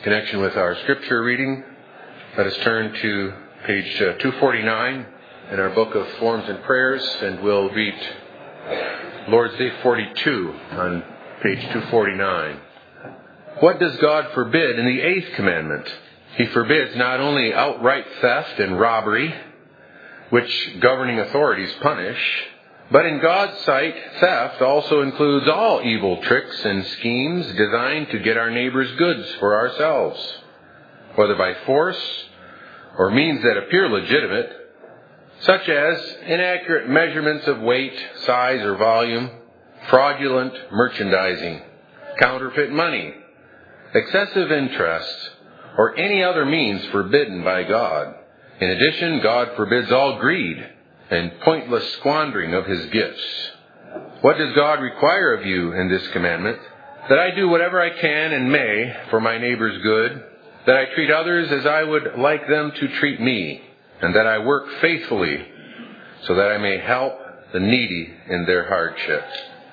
connection with our scripture reading, let us turn to page 249 in our book of Forms and Prayers, and we'll read Lord's Day 42 on page 249. What does God forbid in the 8th commandment? He forbids not only outright theft and robbery, which governing authorities punish, but in God's sight, theft also includes all evil tricks and schemes designed to get our neighbor's goods for ourselves, whether by force or means that appear legitimate, such as inaccurate measurements of weight, size, or volume, fraudulent merchandising, counterfeit money, excessive interest, or any other means forbidden by God. In addition, God forbids all greed and pointless squandering of His gifts. What does God require of you in this commandment? That I do whatever I can and may for my neighbor's good, that I treat others as I would like them to treat me, and that I work faithfully so that I may help the needy in their hardship.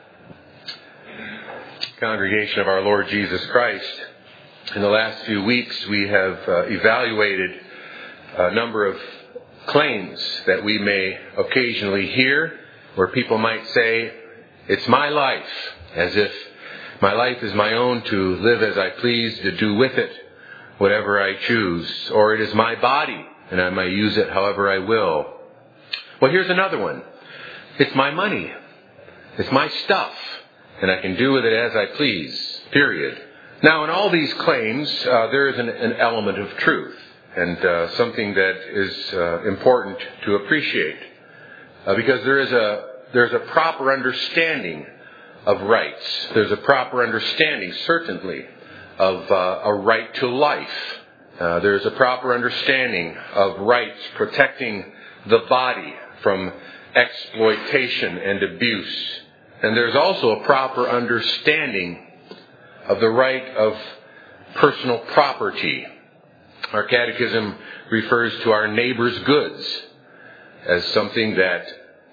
Congregation of our Lord Jesus Christ, in the last few weeks we have evaluated a number of claims that we may occasionally hear, where people might say, "It's my life," as if my life is my own to live as I please, to do with it whatever I choose, or it is my body and I may use it however I will. Well, here's another one. It's my money. It's my stuff, and I can do with it as I please, period. Now, in all these claims, there is an element of truth, and something that is important to appreciate, because there's a proper understanding of rights. There's a proper understanding, certainly, of a right to life. There's a proper understanding of rights protecting the body from exploitation and abuse. And there's also a proper understanding of the right of personal property. Our catechism refers to our neighbor's goods as something that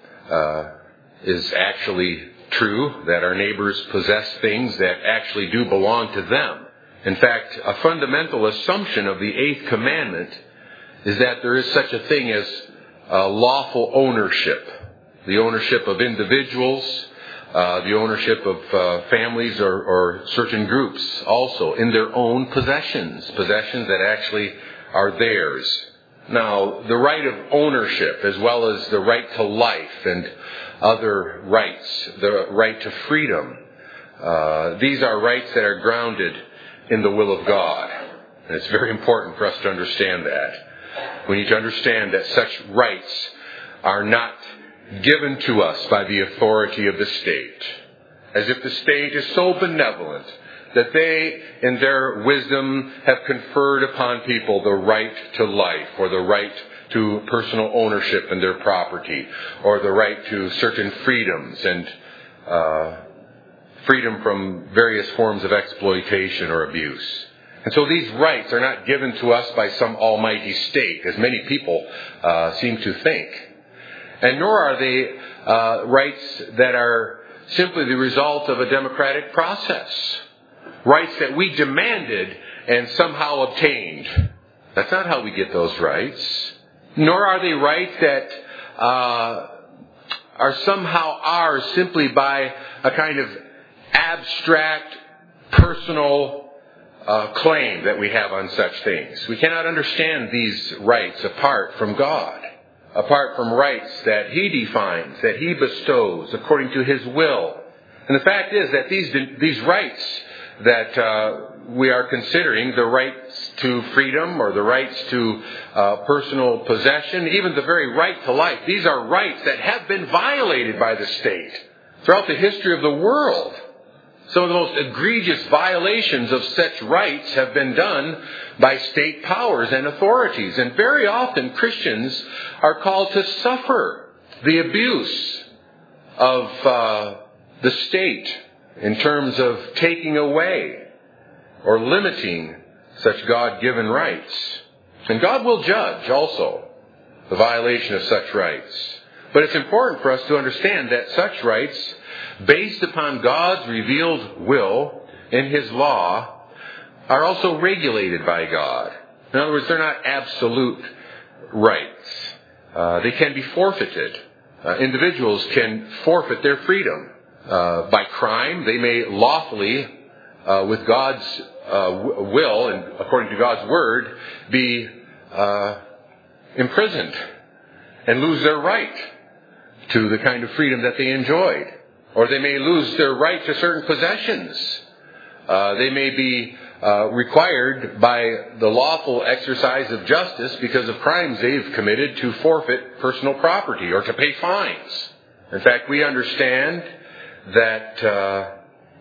is actually true, that our neighbors possess things that actually do belong to them. In fact, a fundamental assumption of the 8th commandment is that there is such a thing as lawful ownership. The ownership of individuals, the ownership of families or certain groups also in their own possessions that actually are theirs. Now, the right of ownership, as well as the right to life and other rights, the right to freedom, these are rights that are grounded in the will of God. And it's very important for us to understand that. We need to understand that such rights are not given to us by the authority of the state, as if the state is so benevolent that they, in their wisdom, have conferred upon people the right to life, or the right to personal ownership in their property, or the right to certain freedoms and freedom from various forms of exploitation or abuse. And so these rights are not given to us by some almighty state, as many people seem to think. And nor are they rights that are simply the result of a democratic process. Rights that we demanded and somehow obtained. That's not how we get those rights. Nor are they rights that are somehow ours simply by a kind of abstract, personal claim that we have on such things. We cannot understand these rights apart from God, apart from rights that He defines, that He bestows according to His will. And the fact is that these rights that we are considering, the rights to freedom or the rights to personal possession, even the very right to life, these are rights that have been violated by the state throughout the history of the world. Some of the most egregious violations of such rights have been done by state powers and authorities. And very often Christians are called to suffer the abuse of the state in terms of taking away or limiting such God-given rights. And God will judge also the violation of such rights. But it's important for us to understand that such rights, based upon God's revealed will in His law, are also regulated by God. In other words, they're not absolute rights. They can be forfeited. Individuals can forfeit their freedom. By crime, they may lawfully, with God's will and according to God's word, be imprisoned and lose their right to the kind of freedom that they enjoyed. Or they may lose their right to certain possessions. They may be required by the lawful exercise of justice because of crimes they've committed to forfeit personal property or to pay fines. In fact, we understand that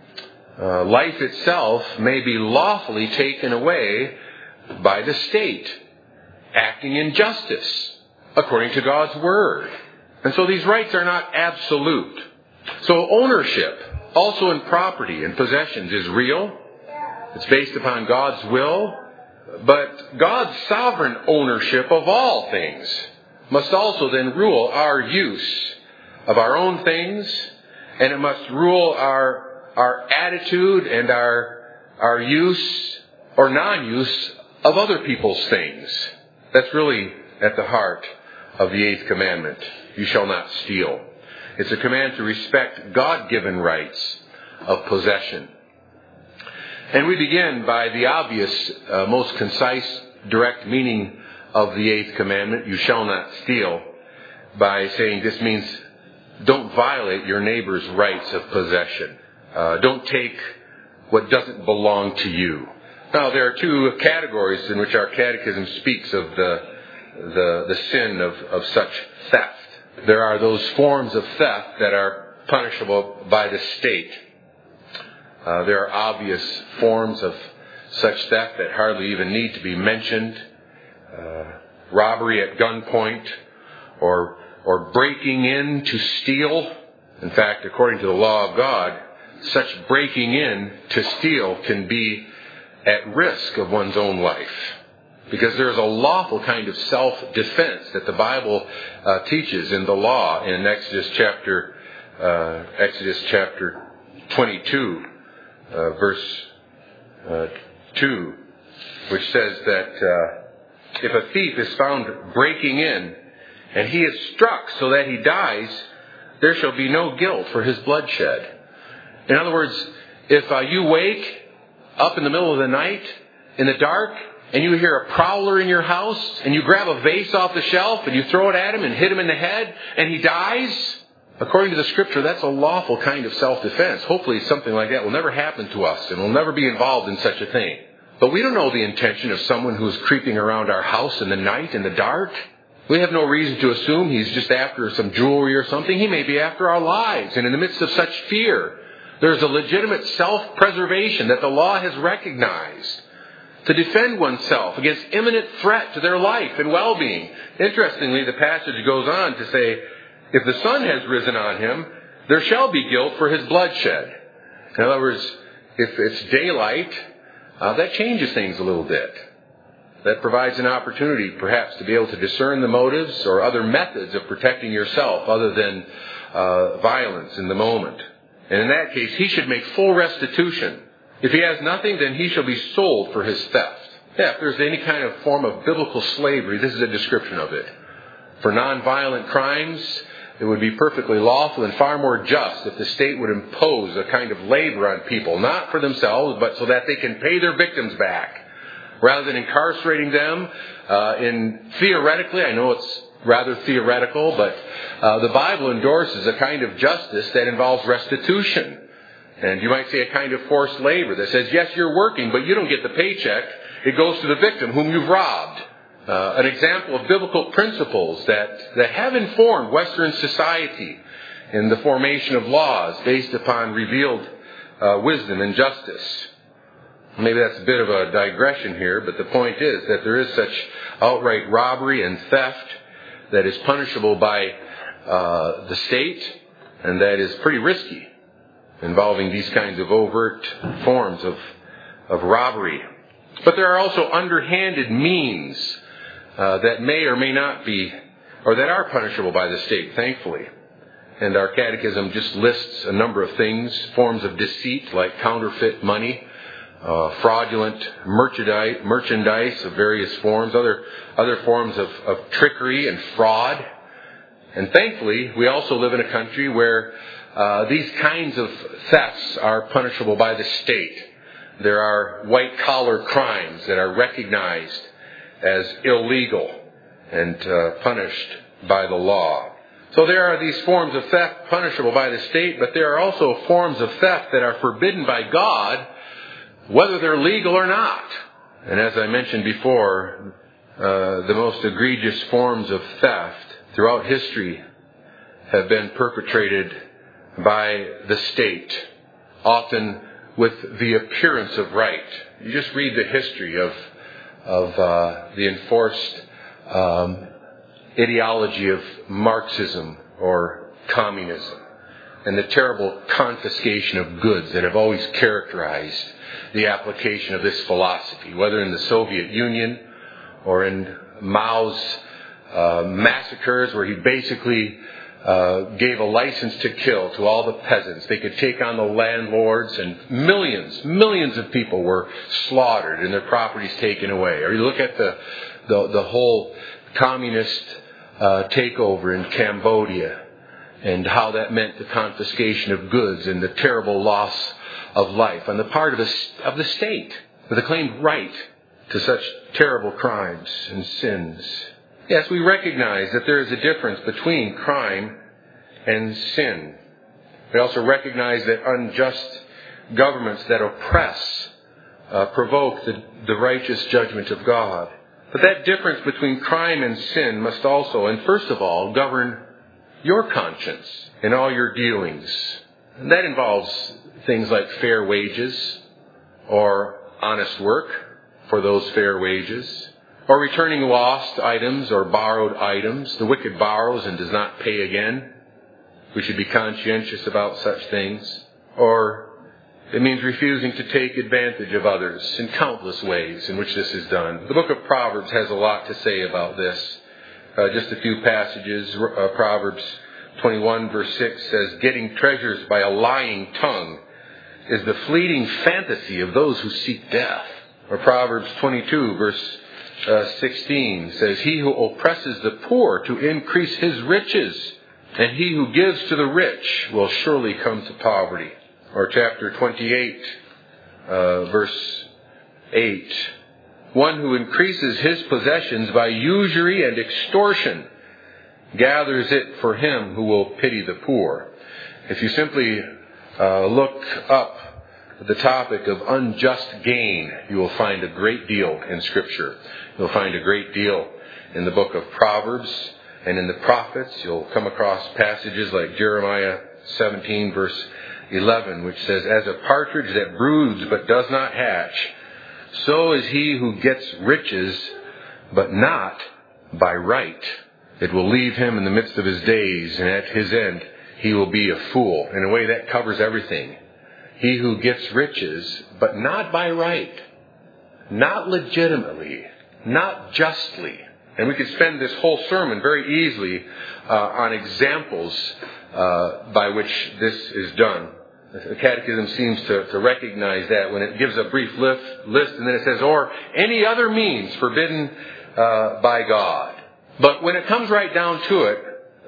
life itself may be lawfully taken away by the state, acting in justice, according to God's word. And so these rights are not absolute. So ownership, also in property and possessions, is real. It's based upon God's will. But God's sovereign ownership of all things must also then rule our use of our own things, and it must rule our attitude and our use or non-use of other people's things. That's really at the heart of the 8th commandment. You shall not steal. It's a command to respect God-given rights of possession. And we begin by the obvious, most concise, direct meaning of the 8th commandment, you shall not steal, by saying this means don't violate your neighbor's rights of possession. Don't take what doesn't belong to you. Now, there are two categories in which our catechism speaks of the sin of such theft. There are those forms of theft that are punishable by the state. There are obvious forms of such theft that hardly even need to be mentioned. Robbery at gunpoint, or breaking in to steal. In fact, according to the law of God, such breaking in to steal can be at risk of one's own life. Because there is a lawful kind of self-defense that the Bible teaches in the law in Exodus chapter 22, verse 2, which says that if a thief is found breaking in and he is struck so that he dies, there shall be no guilt for his bloodshed. In other words, if you wake up in the middle of the night in the dark and you hear a prowler in your house and you grab a vase off the shelf and you throw it at him and hit him in the head and he dies, according to the Scripture, that's a lawful kind of self-defense. Hopefully something like that will never happen to us and we'll never be involved in such a thing. But we don't know the intention of someone who is creeping around our house in the night, in the dark. We have no reason to assume he's just after some jewelry or something. He may be after our lives. And in the midst of such fear, there's a legitimate self-preservation that the law has recognized to defend oneself against imminent threat to their life and well-being. Interestingly, the passage goes on to say, if the sun has risen on him, there shall be guilt for his bloodshed. In other words, if it's daylight, that changes things a little bit. That provides an opportunity, perhaps, to be able to discern the motives or other methods of protecting yourself other than violence in the moment. And in that case, he should make full restitution. If he has nothing, then he shall be sold for his theft. Yeah, if there's any kind of form of biblical slavery, this is a description of it. For nonviolent crimes, it would be perfectly lawful and far more just if the state would impose a kind of labor on people, not for themselves, but so that they can pay their victims back. Rather than incarcerating them theoretically, I know it's rather theoretical, but the Bible endorses a kind of justice that involves restitution. And you might say a kind of forced labor that says, yes, you're working, but you don't get the paycheck. It goes to the victim whom you've robbed. An example of biblical principles that have informed Western society in the formation of laws based upon revealed wisdom and justice. Maybe that's a bit of a digression here, but the point is that there is such outright robbery and theft that is punishable by the state, and that is pretty risky, involving these kinds of overt forms of robbery. But there are also underhanded means that may or may not be, or that are punishable by the state, thankfully. And our catechism just lists a number of things, forms of deceit like counterfeit money, fraudulent merchandise of various forms, other forms of trickery and fraud. And thankfully, we also live in a country where these kinds of thefts are punishable by the state. There are white-collar crimes that are recognized as illegal and punished by the law. So there are these forms of theft punishable by the state, but there are also forms of theft that are forbidden by God, whether they're legal or not. And as I mentioned before, the most egregious forms of theft throughout history have been perpetrated by the state, often with the appearance of right. You just read the history of the enforced ideology of Marxism or communism, and the terrible confiscation of goods that have always characterized the application of this philosophy, whether in the Soviet Union or in Mao's massacres, where he basically gave a license to kill to all the peasants. They could take on the landlords, and millions of people were slaughtered and their properties taken away. Or you look at the whole communist takeover in Cambodia, and how that meant the confiscation of goods and the terrible loss of life on the part of the state, with a claimed right to such terrible crimes and sins. Yes, we recognize that there is a difference between crime and sin. We also recognize that unjust governments that oppress provoke the righteous judgment of God. But that difference between crime and sin must also, and first of all, govern your conscience in all your dealings. And that involves things like fair wages, or honest work for those fair wages, or returning lost items or borrowed items. The wicked borrows and does not pay again. We should be conscientious about such things. Or it means refusing to take advantage of others in countless ways in which this is done. The book of Proverbs has a lot to say about this. Just a few passages. Proverbs 21 verse 6 says, "Getting treasures by a lying tongue is the fleeting fantasy of those who seek death." Or Proverbs 22 verse 16 says, "He who oppresses the poor to increase his riches, and he who gives to the rich will surely come to poverty." Or chapter 28, verse 8, "One who increases his possessions by usury and extortion gathers it for him who will pity the poor." If you simply look up the topic of unjust gain, you will find a great deal in Scripture. You'll find a great deal in the book of Proverbs and in the prophets. You'll come across passages like Jeremiah 17 verse 11, which says, "As a partridge that broods but does not hatch, so is he who gets riches, but not by right. It will leave him in the midst of his days, and at his end he will be a fool." In a way, that covers everything. He who gets riches, but not by right, not legitimately, not justly. And we could spend this whole sermon very easily on examples by which this is done. The Catechism seems to recognize that when it gives a brief list, and then it says, "or any other means forbidden by God." But when it comes right down to it,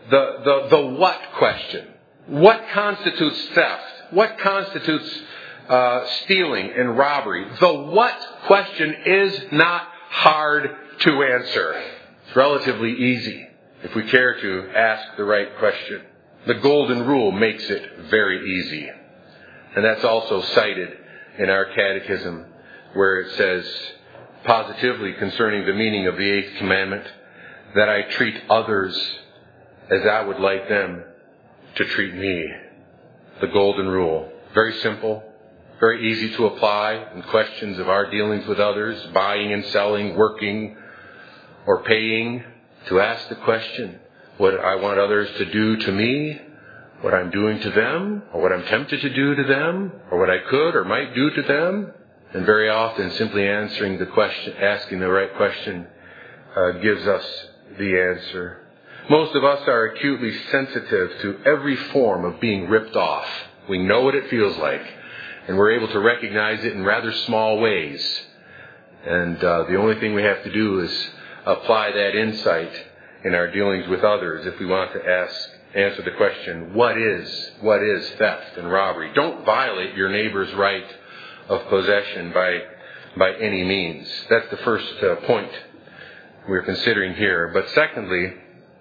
the what question, what constitutes theft? What constitutes stealing and robbery? The what question is not hard to answer. It's relatively easy if we care to ask the right question. The Golden Rule makes it very easy. And that's also cited in our catechism, where it says positively concerning the meaning of the 8th commandment, that I treat others as I would like them to treat me. The Golden Rule. Very simple, very easy to apply in questions of our dealings with others, buying and selling, working or paying, to ask the question, what I want others to do to me, what I'm doing to them, or what I'm tempted to do to them, or what I could or might do to them. And very often simply answering the question, asking the right question, gives us the answer. Most of us are acutely sensitive to every form of being ripped off. We know what it feels like. And we're able to recognize it in rather small ways. And the only thing we have to do is apply that insight in our dealings with others if we want to answer the question, what is theft and robbery? Don't violate your neighbor's right of possession by any means. That's the first point we're considering here. But secondly,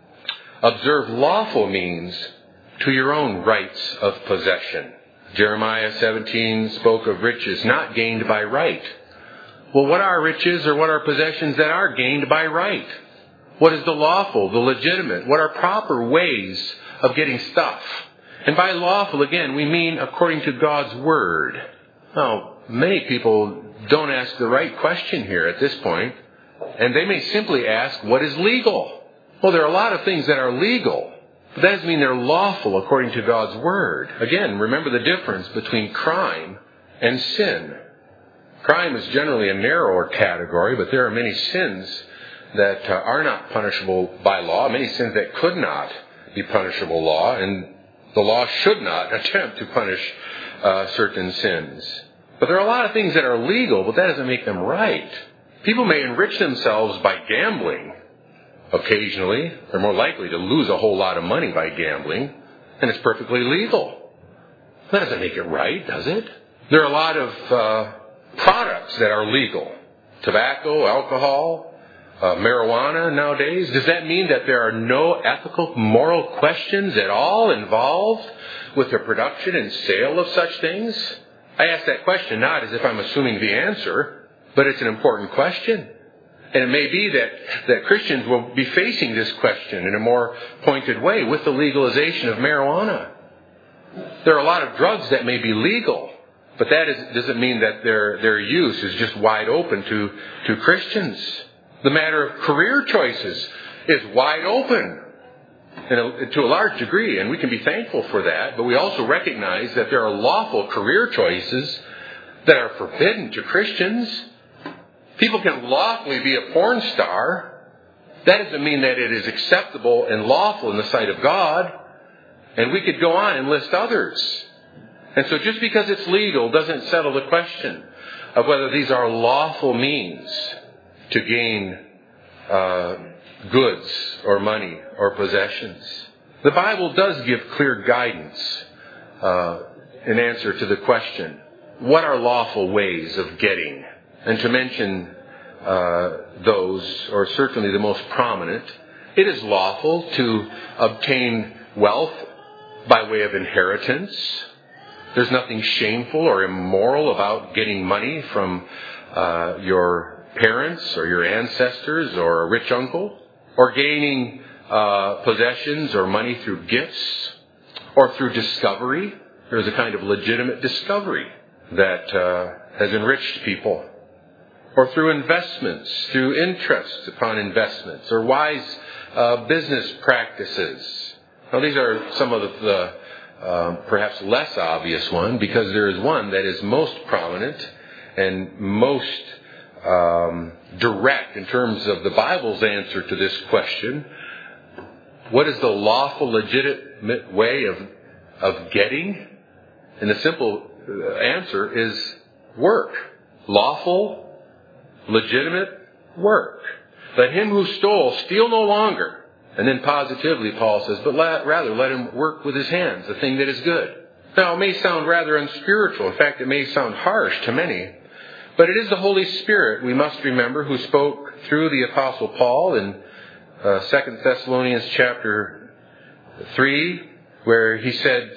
observe lawful means to your own rights of possession. Jeremiah 17 spoke of riches not gained by right. Well, what are riches or what are possessions that are gained by right? What is the lawful, the legitimate? What are proper ways of getting stuff? And by lawful, again, we mean according to God's Word. Now, many people don't ask the right question here at this point, and they may simply ask, what is legal? Well, there are a lot of things that are legal, but that doesn't mean they're lawful according to God's Word. Again, remember the difference between crime and sin. Crime is generally a narrower category, but there are many sins that are not punishable by law, many sins that could not be punishable law, and the law should not attempt to punish certain sins. But there are a lot of things that are legal, but that doesn't make them right. People may enrich themselves by gambling occasionally. They're more likely to lose a whole lot of money by gambling, and it's perfectly legal. That doesn't make it right, does it? There are a lot of products that are legal. Tobacco, alcohol, marijuana nowadays. Does that mean that there are no ethical, moral questions at all involved with the production and sale of such things? I ask that question not as if I'm assuming the answer, but it's an important question. And it may be that Christians will be facing this question in a more pointed way with the legalization of marijuana. There are a lot of drugs that may be legal, but that doesn't mean that their use is just wide open to Christians. The matter of career choices is wide open to a large degree, and we can be thankful for that, but we also recognize that there are lawful career choices that are forbidden to Christians. People can lawfully be a porn star. That doesn't mean that it is acceptable and lawful in the sight of God. And we could go on and list others. And so just because it's legal doesn't settle the question of whether these are lawful means to gain goods or money or possessions. The Bible does give clear guidance in answer to the question, what are lawful ways of getting? And to mention those, or certainly the most prominent, it is lawful to obtain wealth by way of inheritance. There's nothing shameful or immoral about getting money from your parents or your ancestors or a rich uncle, or gaining possessions or money through gifts or through discovery. There's a kind of legitimate discovery that has enriched people. Or through investments, through interest upon investments, or wise business practices. Now, these are some of the perhaps less obvious one, because there is one that is most prominent and most direct in terms of the Bible's answer to this question. What is the lawful, legitimate way of getting? And the simple answer is work. Lawful, legitimate work. Let him who stole steal no longer. And then positively Paul says, but rather let him work with his hands, the thing that is good. Now, it may sound rather unspiritual. In fact, it may sound harsh to many. But it is the Holy Spirit, we must remember, who spoke through the Apostle Paul in 2 Thessalonians chapter 3, where he said,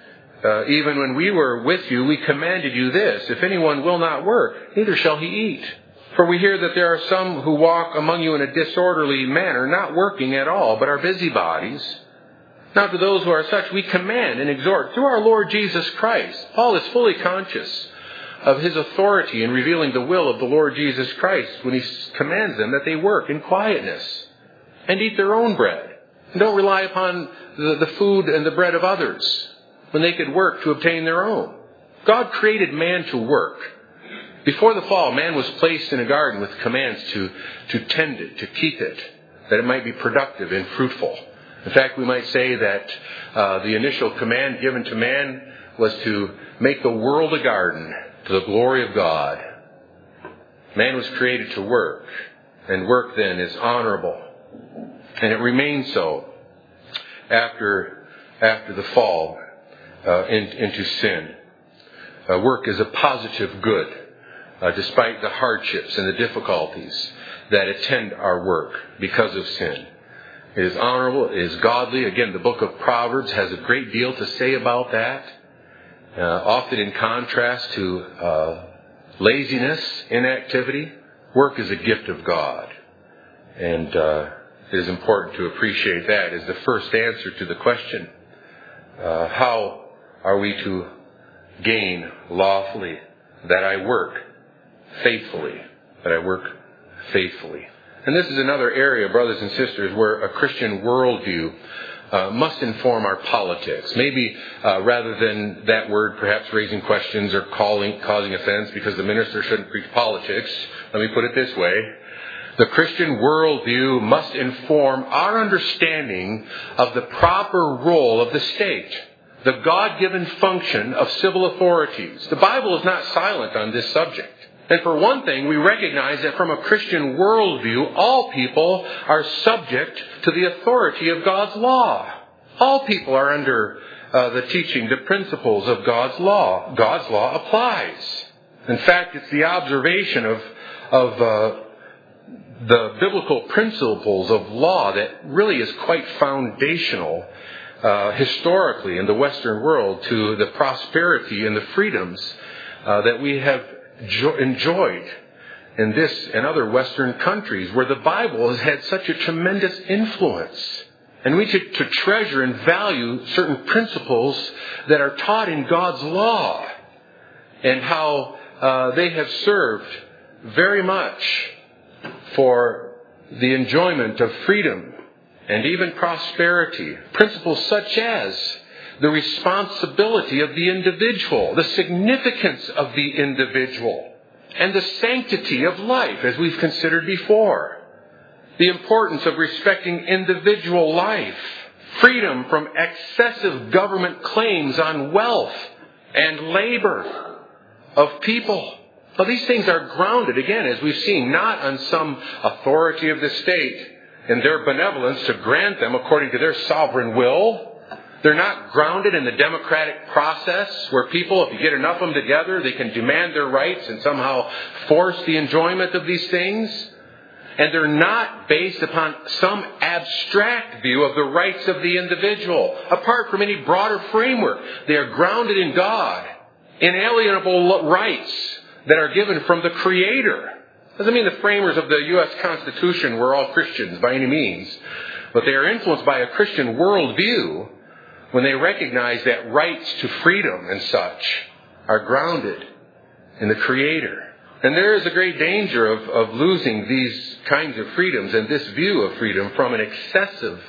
even when we were with you, we commanded you this, if anyone will not work, neither shall he eat. For we hear that there are some who walk among you in a disorderly manner, not working at all, but are busybodies. Now to those who are such, we command and exhort through our Lord Jesus Christ. Paul is fully conscious of his authority in revealing the will of the Lord Jesus Christ when he commands them that they work in quietness and eat their own bread. And don't rely upon the food and the bread of others when they could work to obtain their own. God created man to work. Before the fall, man was placed in a garden with commands to tend it, to keep it, that it might be productive and fruitful. In fact, we might say that the initial command given to man was to make the world a garden to the glory of God. Man was created to work, and work then is honorable. And it remains so after the fall into sin. Work is a positive good, despite the hardships and the difficulties that attend our work because of sin. It is honorable, it is godly. Again, the book of Proverbs has a great deal to say about that, often in contrast to laziness, inactivity. Work is a gift of God. And it is important to appreciate that as the first answer to the question, how are we to gain lawfully? That I work faithfully. That I work faithfully. And this is another area, brothers and sisters, where a Christian worldview must inform our politics. Maybe rather than that word perhaps raising questions or causing offense because the minister shouldn't preach politics, let me put it this way. The Christian worldview must inform our understanding of the proper role of the state, the God-given function of civil authorities. The Bible is not silent on this subject. And for one thing, we recognize that from a Christian worldview, all people are subject to the authority of God's law. All people are under the teaching, the principles of God's law. God's law applies. In fact, it's the observation of the biblical principles of law that really is quite foundational historically in the Western world to the prosperity and the freedoms that we have enjoyed in this and other Western countries where the Bible has had such a tremendous influence. And we should to treasure and value certain principles that are taught in God's law and how they have served very much for the enjoyment of freedom and even prosperity. Principles such as the responsibility of the individual, the significance of the individual, and the sanctity of life, as we've considered before. The importance of respecting individual life, freedom from excessive government claims on wealth and labor of people. Well, these things are grounded, again, as we've seen, not on some authority of the state and their benevolence to grant them according to their sovereign will. They're not grounded in the democratic process where people, if you get enough of them together, they can demand their rights and somehow force the enjoyment of these things. And they're not based upon some abstract view of the rights of the individual, apart from any broader framework. They are grounded in God, inalienable rights that are given from the Creator. Doesn't mean the framers of the U.S. Constitution were all Christians by any means, but they are influenced by a Christian worldview when they recognize that rights to freedom and such are grounded in the Creator. And there is a great danger of losing these kinds of freedoms and this view of freedom from an excessive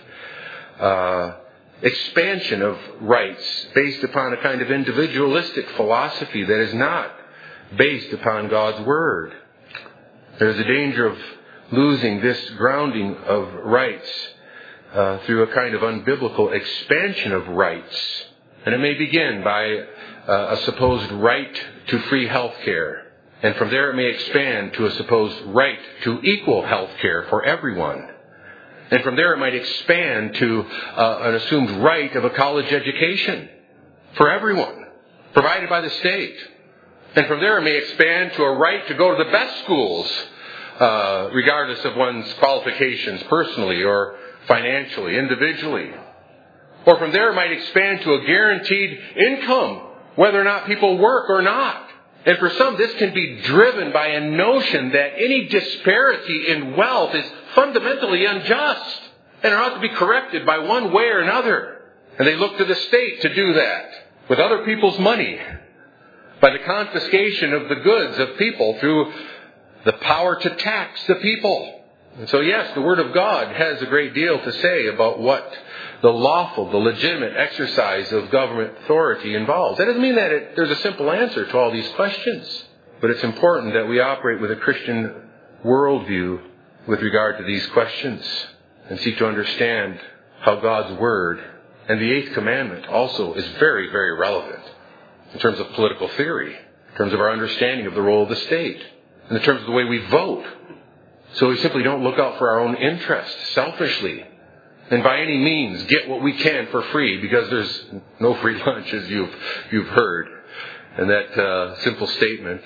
expansion of rights based upon a kind of individualistic philosophy that is not based upon God's Word. There's a danger of losing this grounding of rights through a kind of unbiblical expansion of rights. And it may begin by a supposed right to free health care. And from there it may expand to a supposed right to equal health care for everyone. And from there it might expand to an assumed right of a college education for everyone, provided by the state. And from there it may expand to a right to go to the best schools, regardless of one's qualifications personally or financially, individually. Or from there it might expand to a guaranteed income, whether or not people work or not. And for some, this can be driven by a notion that any disparity in wealth is fundamentally unjust and ought to be corrected by one way or another. And they look to the state to do that with other people's money, by the confiscation of the goods of people through the power to tax the people. And so yes, the Word of God has a great deal to say about what the lawful, the legitimate exercise of government authority involves. That doesn't mean that there's a simple answer to all these questions. But it's important that we operate with a Christian worldview with regard to these questions and seek to understand how God's Word and the Eighth Commandment also is very, very relevant in terms of political theory, in terms of our understanding of the role of the state, in terms of the way we vote. So we simply don't look out for our own interests selfishly and by any means get what we can for free, because there's no free lunch, as you've heard. And that simple statement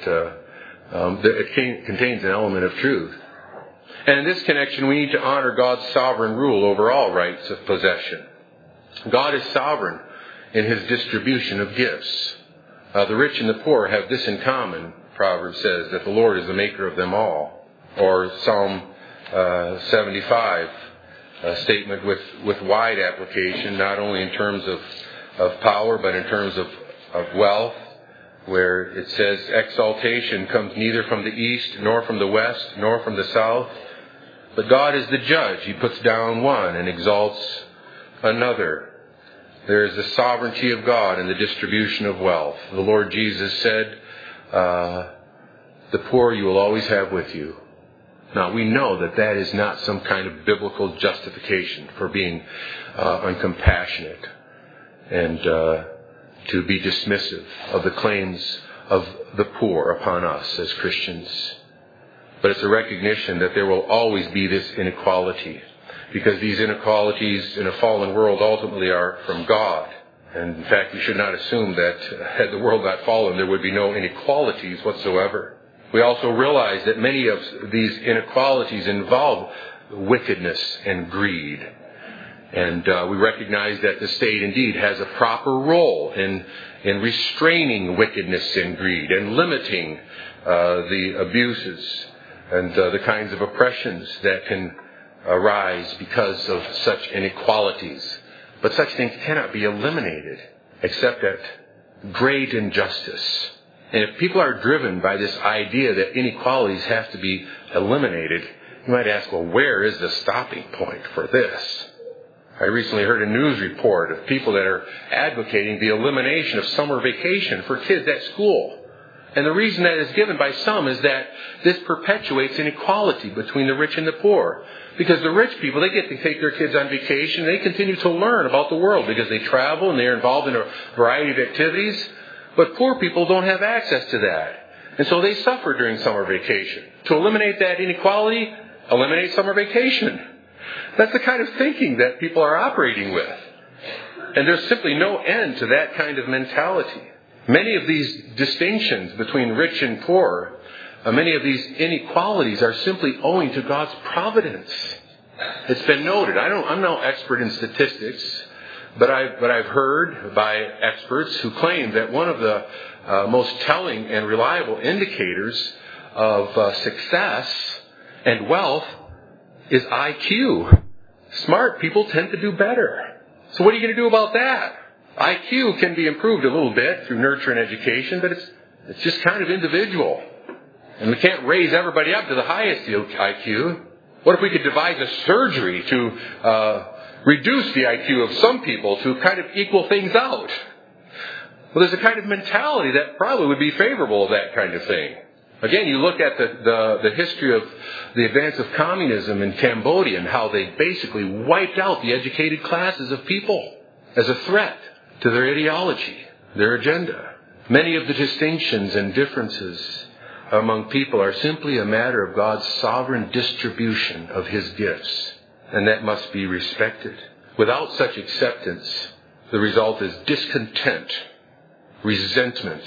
contains an element of truth. And in this connection, we need to honor God's sovereign rule over all rights of possession. God is sovereign in His distribution of gifts. The rich and the poor have this in common, Proverbs says, that the Lord is the maker of them all. Or Psalm 75, a statement with wide application, not only in terms of power, but in terms of wealth, where it says, exaltation comes neither from the east, nor from the west, nor from the south. But God is the judge. He puts down one and exalts another. There is the sovereignty of God in the distribution of wealth. The Lord Jesus said, the poor you will always have with you. Now, we know that is not some kind of biblical justification for being uncompassionate and to be dismissive of the claims of the poor upon us as Christians. But it's a recognition that there will always be this inequality, because these inequalities in a fallen world ultimately are from God. And in fact, we should not assume that had the world not fallen, there would be no inequalities whatsoever. We also realize that many of these inequalities involve wickedness and greed. And we recognize that the state indeed has a proper role in restraining wickedness and greed and limiting the abuses and the kinds of oppressions that can arise because of such inequalities. But such things cannot be eliminated except at great injustice. And if people are driven by this idea that inequalities have to be eliminated, you might ask, well, where is the stopping point for this? I recently heard a news report of people that are advocating the elimination of summer vacation for kids at school. And the reason that is given by some is that this perpetuates inequality between the rich and the poor. Because the rich people, they get to take their kids on vacation. They continue to learn about the world because they travel and they're involved in a variety of activities. But poor people don't have access to that. And so they suffer during summer vacation. To eliminate that inequality, eliminate summer vacation. That's the kind of thinking that people are operating with. And there's simply no end to that kind of mentality. Many of these distinctions between rich and poor, many of these inequalities are simply owing to God's providence. It's been noted. I'm no expert in statistics, but I've heard by experts who claim that one of the most telling and reliable indicators of success and wealth is IQ. Smart people tend to do better. So what are you going to do about that? IQ can be improved a little bit through nurture and education, but it's just kind of individual. And we can't raise everybody up to the highest IQ. What if we could devise a surgery to reduce the IQ of some people to kind of equal things out? Well, there's a kind of mentality that probably would be favorable of that kind of thing. Again, you look at the history of the advance of communism in Cambodia and how they basically wiped out the educated classes of people as a threat to their ideology, their agenda. Many of the distinctions and differences among people are simply a matter of God's sovereign distribution of His gifts, and that must be respected. Without such acceptance, the result is discontent, resentment,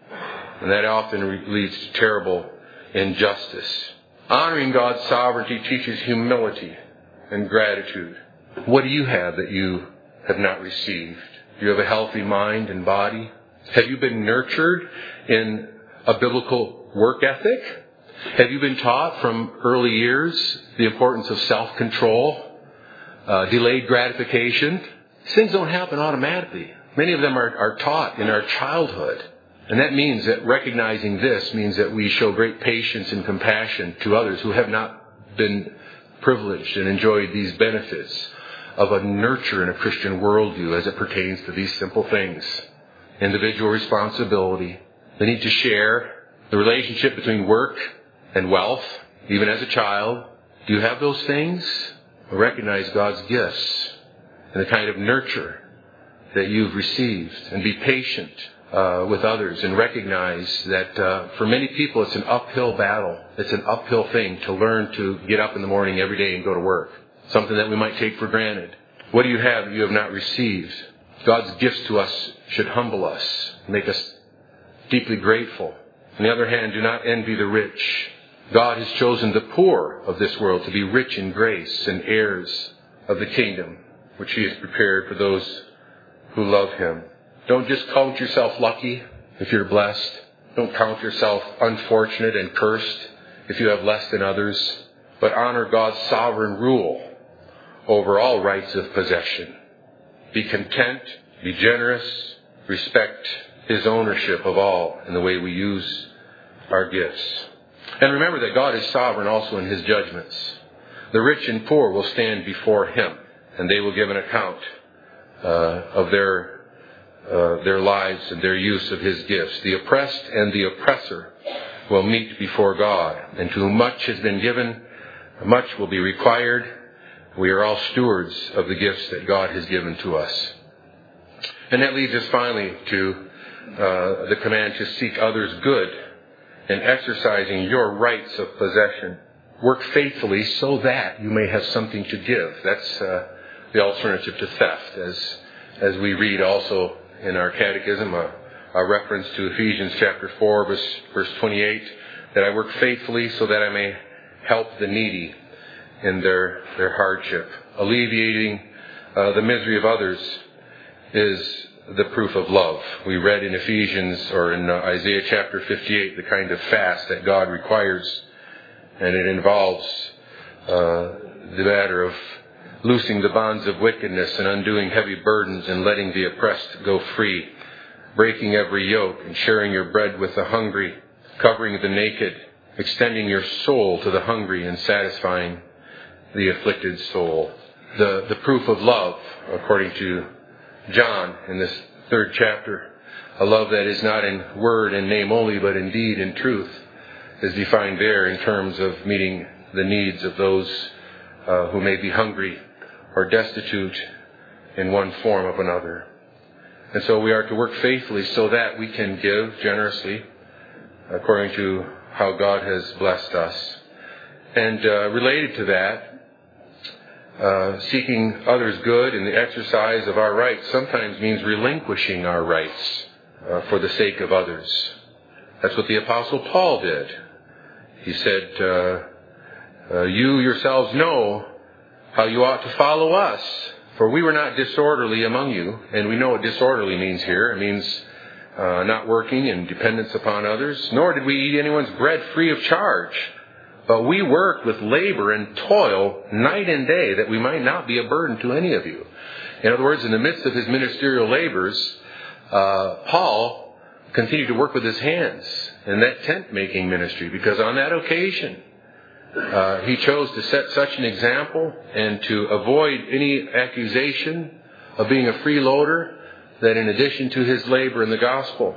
and that often leads to terrible injustice. Honoring God's sovereignty teaches humility and gratitude. What do you have that you have not received? Do you have a healthy mind and body? Have you been nurtured in a biblical work ethic? Have you been taught from early years the importance of self-control, delayed gratification? These things don't happen automatically. Many of them are taught in our childhood. And that means that recognizing this means that we show great patience and compassion to others who have not been privileged and enjoyed these benefits of a nurture in a Christian worldview as it pertains to these simple things. Individual responsibility, the need to share, the relationship between work and wealth, even as a child. Do you have those things? Recognize God's gifts and the kind of nurture that you've received, and be patient with others and recognize that for many people it's an uphill battle. It's an uphill thing to learn to get up in the morning every day and go to work. Something that we might take for granted. What do you have that you have not received? God's gifts to us should humble us, make us deeply grateful. On the other hand, do not envy the rich. God has chosen the poor of this world to be rich in grace and heirs of the kingdom, which He has prepared for those who love Him. Don't just count yourself lucky if you're blessed. Don't count yourself unfortunate and cursed if you have less than others. But honor God's sovereign rule over all rights of possession. Be content, be generous, respect His ownership of all in the way we use our gifts. And remember that God is sovereign also in His judgments. The rich and poor will stand before Him, and they will give an account of their lives and their use of His gifts. The oppressed and the oppressor will meet before God, and to whom much has been given, much will be required. We are all stewards of the gifts that God has given to us. And that leads us finally to the command to seek others' good and exercising your rights of possession. Work faithfully so that you may have something to give. That's the alternative to theft. As we read also in our catechism, a reference to Ephesians chapter 4, verse 28, that I work faithfully so that I may help the needy in their hardship. Alleviating the misery of others is the proof of love. We read in Ephesians or in Isaiah chapter 58 the kind of fast that God requires, and it involves the matter of loosing the bonds of wickedness and undoing heavy burdens and letting the oppressed go free, breaking every yoke and sharing your bread with the hungry, covering the naked, extending your soul to the hungry and satisfying the afflicted soul. The proof of love, according to John in this 3rd chapter, a love that is not in word and name only, but in deed and truth, is defined there in terms of meeting the needs of those who may be hungry or destitute in one form or another. And so we are to work faithfully so that we can give generously according to how God has blessed us. And related to that, seeking others' good in the exercise of our rights sometimes means relinquishing our rights for the sake of others. That's what the Apostle Paul did. He said, you yourselves know how you ought to follow us, for we were not disorderly among you. And we know what disorderly means here. It means not working in dependence upon others, nor did we eat anyone's bread free of charge. But we worked with labor and toil night and day that we might not be a burden to any of you. In other words, in the midst of his ministerial labors, Paul continued to work with his hands in that tent-making ministry, because on that occasion, he chose to set such an example and to avoid any accusation of being a freeloader, that in addition to his labor in the gospel,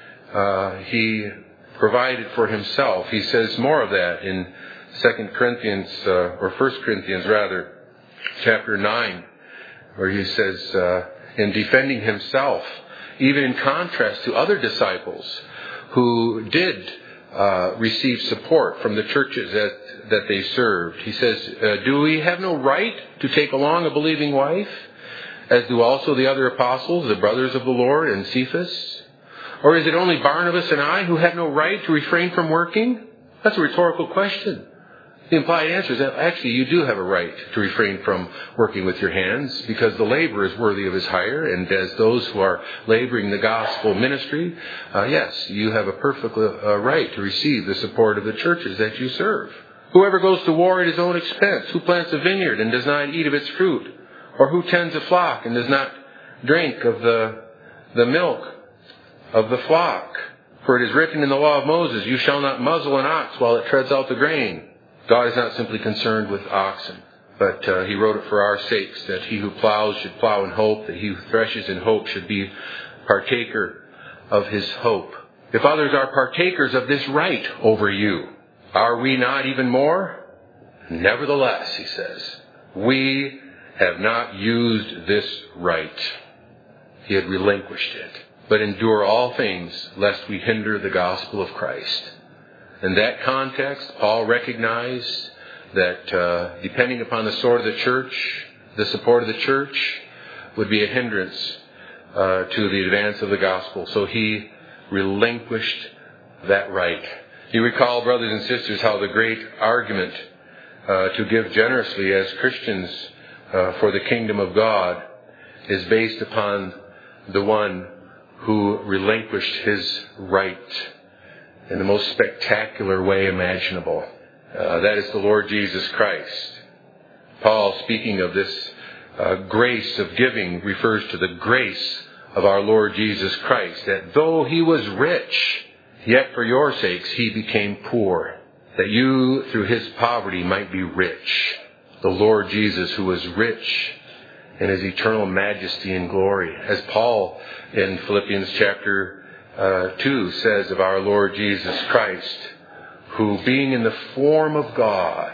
he provided for himself. He says more of that in 2 Corinthians, or 1 Corinthians rather, chapter 9, where he says, in defending himself, even in contrast to other disciples who did receive support from the churches that they served. He says, do we have no right to take along a believing wife, as do also the other apostles, the brothers of the Lord, and Cephas? Or is it only Barnabas and I who have no right to refrain from working? That's a rhetorical question. The implied answer is that actually you do have a right to refrain from working with your hands, because the laborer is worthy of his hire, and as those who are laboring the gospel ministry, yes, you have a perfect right to receive the support of the churches that you serve. Whoever goes to war at his own expense, who plants a vineyard and does not eat of its fruit, or who tends a flock and does not drink of the milk of the flock. For it is written in the law of Moses, you shall not muzzle an ox while it treads out the grain. God is not simply concerned with oxen, but he wrote it for our sakes, that he who plows should plow in hope, that he who threshes in hope should be partaker of his hope. If others are partakers of this right over you, are we not even more? Nevertheless, he says, we have not used this right. He had relinquished it. but endure all things, lest we hinder the gospel of Christ. In that context, Paul recognized that depending upon the sword of the church, the support of the church would be a hindrance to the advance of the gospel. So he relinquished that right. You recall, brothers and sisters, how the great argument to give generously as Christians for the kingdom of God is based upon the one who relinquished his right in the most spectacular way imaginable. That is the Lord Jesus Christ. Paul, speaking of this grace of giving, refers to the grace of our Lord Jesus Christ, that though he was rich, yet for your sakes he became poor, that you through his poverty might be rich. The Lord Jesus, who was rich in his eternal majesty and glory. As Paul in Philippians chapter 2 says of our Lord Jesus Christ, who being in the form of God.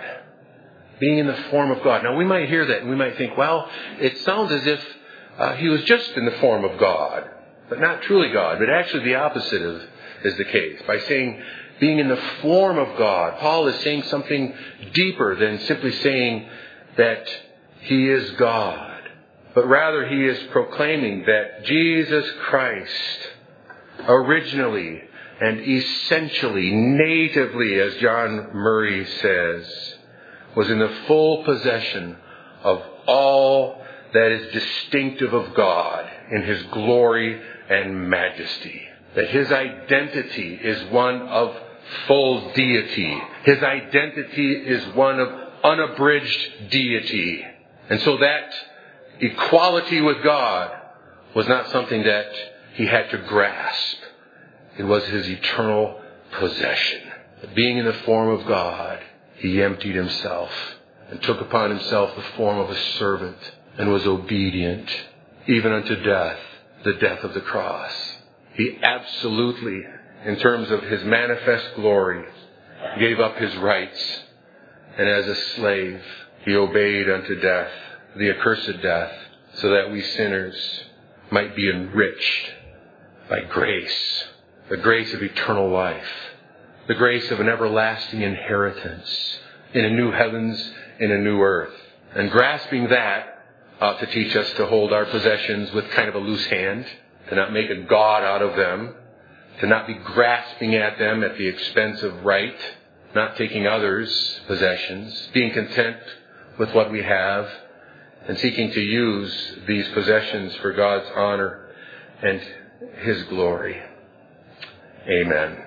Now we might hear that and we might think, well, it sounds as if he was just in the form of God, but not truly God. But actually the opposite is the case. By saying being in the form of God, Paul is saying something deeper than simply saying that he is God. But rather he is proclaiming that Jesus Christ originally and essentially, natively, as John Murray says, was in the full possession of all that is distinctive of God in his glory and majesty. That his identity is one of full deity. His identity is one of unabridged deity. And so that equality with God was not something that he had to grasp. It was his eternal possession. Being in the form of God, he emptied himself and took upon himself the form of a servant and was obedient, even unto death, the death of the cross. He absolutely, in terms of his manifest glory, gave up his rights. And as a slave, he obeyed unto death, the accursed death, so that we sinners might be enriched by grace, the grace of eternal life, the grace of an everlasting inheritance in a new heavens, in a new earth. And grasping that ought to teach us to hold our possessions with kind of a loose hand, to not make a god out of them, to not be grasping at them at the expense of right, not taking others' possessions, being content with what we have, and seeking to use these possessions for God's honor and his glory. Amen.